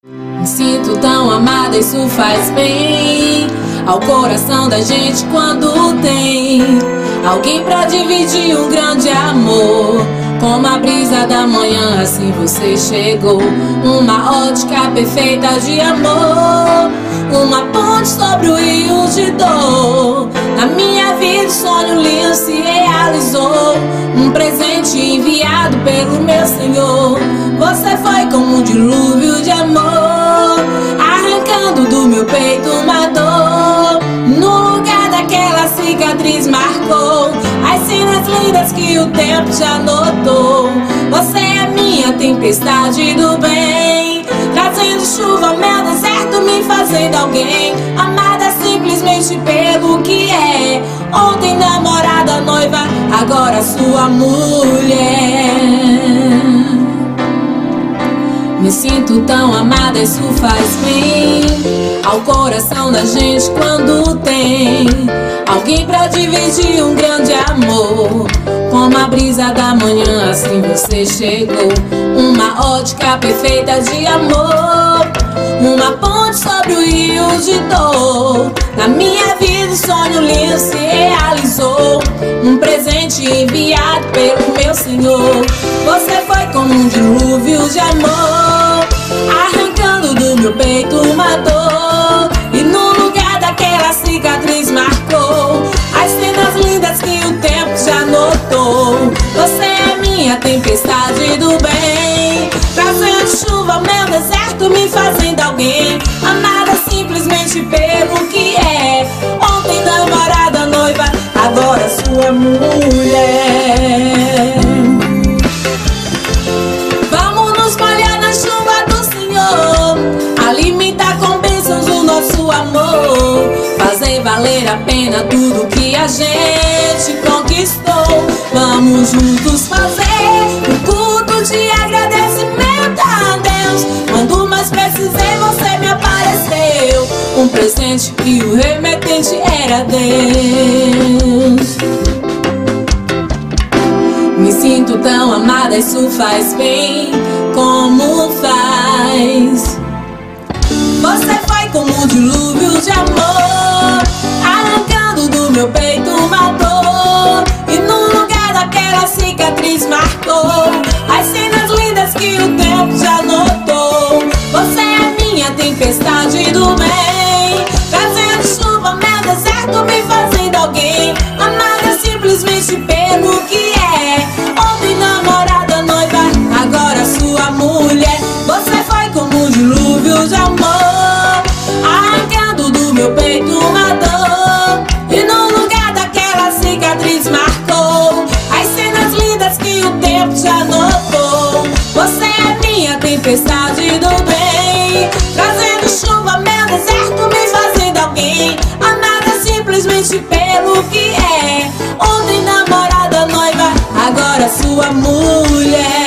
Me sinto tão amada, isso faz bem ao coração da gente quando tem alguém pra dividir um grande amor. Como a brisa da manhã, assim você chegou. Uma ótica perfeita de amor, uma ponte sobre o rio de dor. Na minha vida o sonho lindo se realizou, um presente enviado pelo meu Senhor. Você foi como um dilúvio de amor, arrancando do meu peito uma dor. No lugar daquela cicatriz marcou as cenas lindas que o tempo já notou. Você é minha tempestade do bem, trazendo chuva ao meu deserto, me fazendo alguém. Amada simplesmente pelo que é. Ontem namorada, noiva, agora sua mulher. Me sinto tão amada, isso faz bem ao coração da gente quando tem alguém pra dividir um grande amor. Como a brisa da manhã, assim você chegou. Uma ótica perfeita de amor, uma ponte sobre o rio de dor. Na minha vida o sonho lindo se realizou, um presente enviado pelo meu Senhor. Você foi como um dilúvio de amor, arrancando do meu peito uma dor. E no lugar daquela cicatriz marcou as cenas lindas que o tempo já notou. Você é minha tempestade do bem, trazendo chuva ao meu deserto, me fazendo alguém. Amada simplesmente pelo que é. Ontem namorada, noiva, agora sua mulher. Vamos nos molhar na chuva do Senhor, alimentar com bênçãos o nosso amor, fazer valer a pena tudo que a gente conquistou. Vamos juntos fazer um culto de agradecimento a Deus. Quando mais precisei você me apareceu, um presente e o remetente era Deus. Me sinto tão amada, isso faz bem, como faz. Você foi como um dilúvio de amor, arrancando do meu peito uma dor. E no lugar daquela cicatriz marcou as cenas lindas que o tempo já notou. Você é minha tempestade do bem, trazendo chuva ao meu deserto, me fazendo alguém. Amada simplesmente pelo que é. Ontem namorada, noiva, agora sua mulher. Você foi como um dilúvio de amor, arrancando do meu peito uma dor. E no lugar daquela cicatriz marcou as cenas lindas que o tempo já notou. Você é minha tempestade do bem, trazendo chuva ao meu deserto, me fazendo alguém. Amada simplesmente pelo que é. Ontem namorada, noiva, agora sua mulher.